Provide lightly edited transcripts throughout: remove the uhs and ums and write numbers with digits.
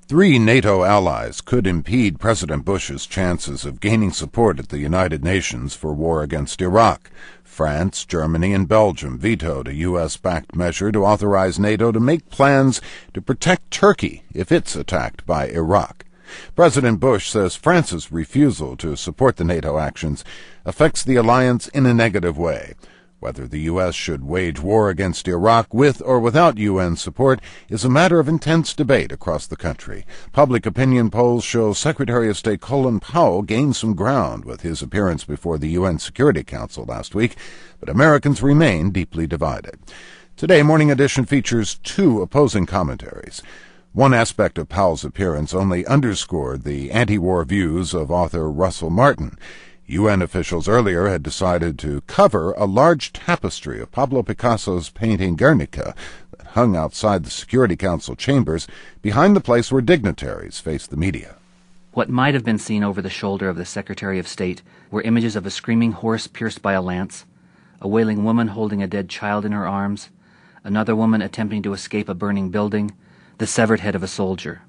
Three NATO allies could impede President Bush's chances of gaining support at the United Nations for war against Iraq. France, Germany, and Belgium vetoed a U.S.-backed measure to authorize NATO to make plans to protect Turkey if it's attacked by Iraq. President Bush says France's refusal to support the NATO actions affects the alliance in a negative way. Whether the U.S. should wage war against Iraq with or without UN support is a matter of intense debate across the country. Public opinion polls show Secretary of State Colin Powell gained some ground with his appearance before the UN Security Council last week, but Americans remain deeply divided. Today, Morning Edition features two opposing commentaries. One aspect of Powell's appearance only underscored the anti-war views of author Russell Martin. UN officials earlier had decided to cover a large tapestry of Pablo Picasso's painting Guernica that hung outside the Security Council chambers behind the place where dignitaries faced the media. What might have been seen over the shoulder of the Secretary of State were images of a screaming horse pierced by a lance, a wailing woman holding a dead child in her arms, another woman attempting to escape a burning building, the severed head of a soldier.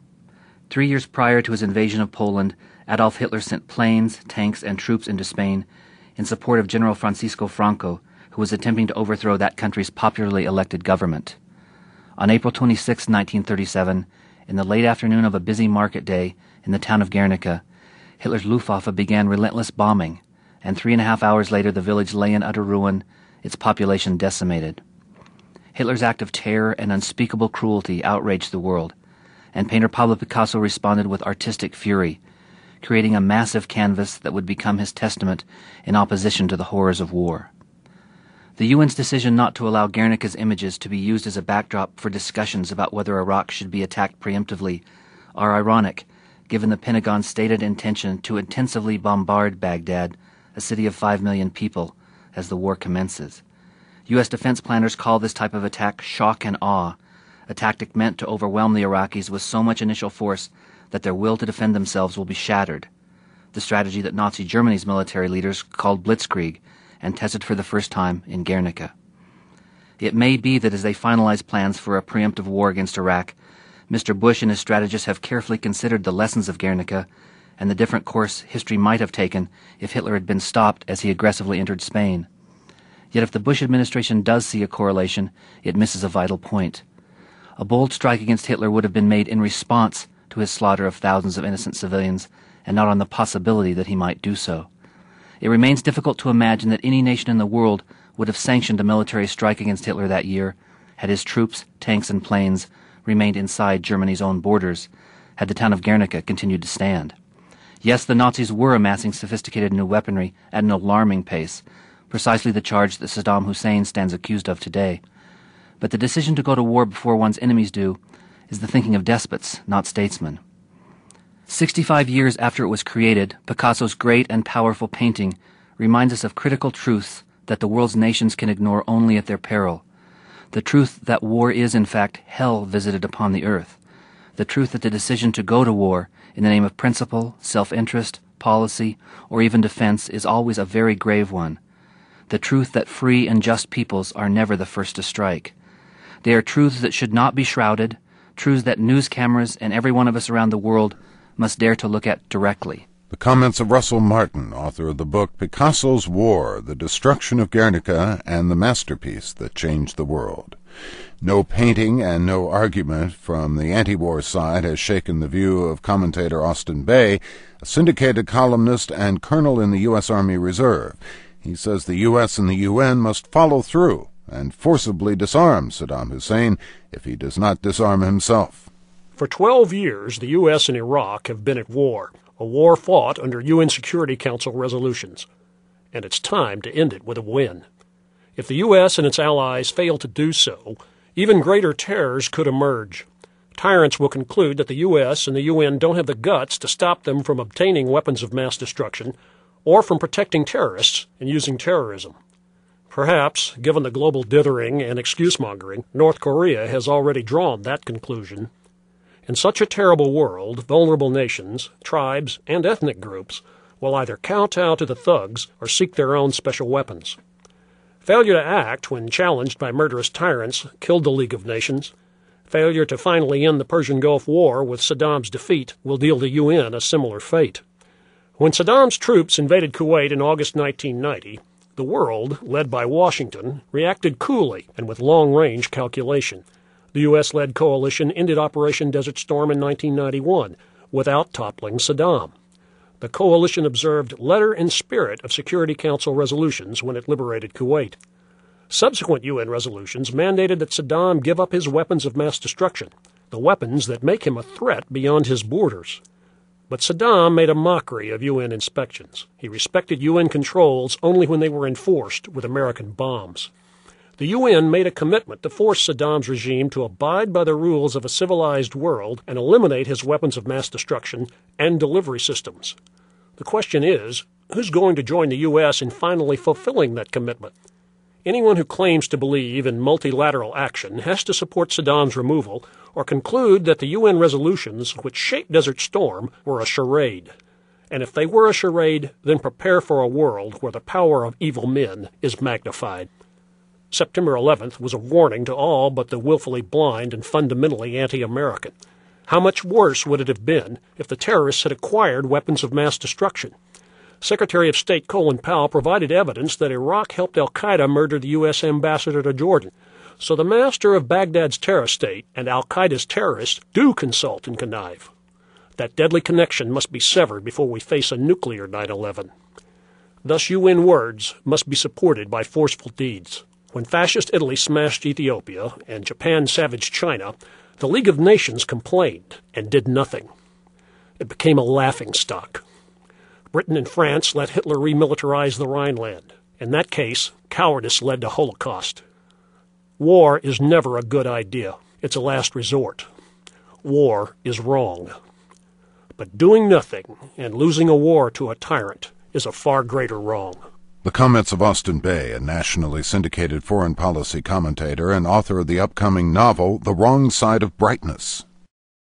3 years prior to his invasion of Poland, Adolf Hitler sent planes, tanks, and troops into Spain in support of General Francisco Franco, who was attempting to overthrow that country's popularly elected government. On April 26, 1937, in the late afternoon of a busy market day in the town of Guernica, Hitler's Luftwaffe began relentless bombing, and 3.5 hours later the village lay in utter ruin, its population decimated. Hitler's act of terror and unspeakable cruelty outraged the world, and painter Pablo Picasso responded with artistic fury, creating a massive canvas that would become his testament in opposition to the horrors of war. The UN's decision not to allow Guernica's images to be used as a backdrop for discussions about whether Iraq should be attacked preemptively are ironic, given the Pentagon's stated intention to intensively bombard Baghdad, a city of 5 million people, as the war commences. U.S. defense planners call this type of attack shock and awe, a tactic meant to overwhelm the Iraqis with so much initial force that their will to defend themselves will be shattered, the strategy that Nazi Germany's military leaders called blitzkrieg and tested for the first time in Guernica. It may be that as they finalize plans for a preemptive war against Iraq, Mr. Bush and his strategists have carefully considered the lessons of Guernica and the different course history might have taken if Hitler had been stopped as he aggressively entered Spain. Yet if the Bush administration does see a correlation, it misses a vital point. A bold strike against Hitler would have been made in response to his slaughter of thousands of innocent civilians, and not on the possibility that he might do so. It remains difficult to imagine that any nation in the world would have sanctioned a military strike against Hitler that year had his troops, tanks, and planes remained inside Germany's own borders, had the town of Guernica continued to stand. Yes, the Nazis were amassing sophisticated new weaponry at an alarming pace, precisely the charge that Saddam Hussein stands accused of today. But the decision to go to war before one's enemies do is the thinking of despots, not statesmen. 65 years after it was created, Picasso's great and powerful painting reminds us of critical truths that the world's nations can ignore only at their peril. The truth that war is, in fact, hell visited upon the earth. The truth that the decision to go to war in the name of principle, self-interest, policy, or even defense is always a very grave one. The truth that free and just peoples are never the first to strike. They are truths that should not be shrouded, truths that news cameras and every one of us around the world must dare to look at directly. The comments of Russell Martin, author of the book Picasso's War, The Destruction of Guernica and the Masterpiece That Changed the World. No painting and no argument from the anti-war side has shaken the view of commentator Austin Bay, a syndicated columnist and colonel in the U.S. Army Reserve. He says the U.S. and the UN must follow through and forcibly disarm Saddam Hussein if he does not disarm himself. For 12 years, the U.S. and Iraq have been at war, a war fought under UN Security Council resolutions. And it's time to end it with a win. If the U.S. and its allies fail to do so, even greater terrors could emerge. Tyrants will conclude that the U.S. and the UN don't have the guts to stop them from obtaining weapons of mass destruction or from protecting terrorists and using terrorism. Perhaps, given the global dithering and excuse-mongering, North Korea has already drawn that conclusion. In such a terrible world, vulnerable nations, tribes, and ethnic groups will either kowtow to the thugs or seek their own special weapons. Failure to act when challenged by murderous tyrants killed the League of Nations. Failure to finally end the Persian Gulf War with Saddam's defeat will deal the UN a similar fate. When Saddam's troops invaded Kuwait in August 1990, the world, led by Washington, reacted coolly and with long-range calculation. The U.S.-led coalition ended Operation Desert Storm in 1991 without toppling Saddam. The coalition observed letter and spirit of Security Council resolutions when it liberated Kuwait. Subsequent UN resolutions mandated that Saddam give up his weapons of mass destruction, the weapons that make him a threat beyond his borders. But Saddam made a mockery of UN inspections. He respected UN controls only when they were enforced with American bombs. The UN made a commitment to force Saddam's regime to abide by the rules of a civilized world and eliminate his weapons of mass destruction and delivery systems. The question is, who's going to join the U.S. in finally fulfilling that commitment? Anyone who claims to believe in multilateral action has to support Saddam's removal or conclude that the UN resolutions which shaped Desert Storm were a charade. And if they were a charade, then prepare for a world where the power of evil men is magnified. September 11th was a warning to all but the willfully blind and fundamentally anti-American. How much worse would it have been if the terrorists had acquired weapons of mass destruction? Secretary of State Colin Powell provided evidence that Iraq helped al-Qaeda murder the U.S. ambassador to Jordan. So the master of Baghdad's terror state and al-Qaeda's terrorists do consult and connive. That deadly connection must be severed before we face a nuclear 9/11. Thus UN words must be supported by forceful deeds. When fascist Italy smashed Ethiopia and Japan savaged China, the League of Nations complained and did nothing. It became a laughingstock. Britain and France let Hitler remilitarize the Rhineland. In that case, cowardice led to Holocaust. War is never a good idea. It's a last resort. War is wrong. But doing nothing and losing a war to a tyrant is a far greater wrong. The comments of Austin Bay, a nationally syndicated foreign policy commentator and author of the upcoming novel, The Wrong Side of Brightness.